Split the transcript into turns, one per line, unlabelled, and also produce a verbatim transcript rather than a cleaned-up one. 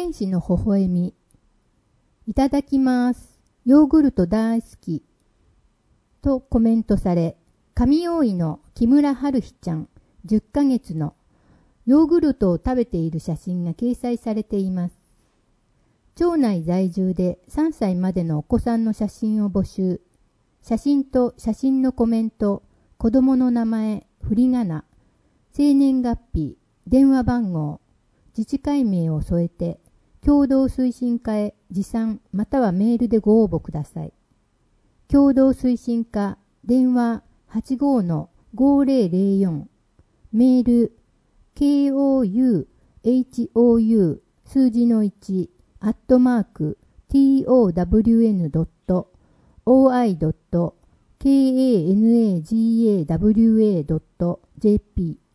天使の微笑み。いただきます。ヨーグルト大好き。とコメントされ、上大井の木村春日ちゃんじゅっかげつのヨーグルトを食べている写真が掲載されています。町内在住でさんさいまでのお子さんの写真を募集。写真と写真のコメント、子供の名前、振り仮名、生年月日、電話番号、自治会名を添えて、共同推進課へ持参またはメールでご応募ください。共同推進課、電話 はちごーのごーぜろぜろよん、メール ケーオーユーエイチオーユー 数字のいちアットマーク トワン ドット オーアイ ドット カナガワ ドット ジェーピー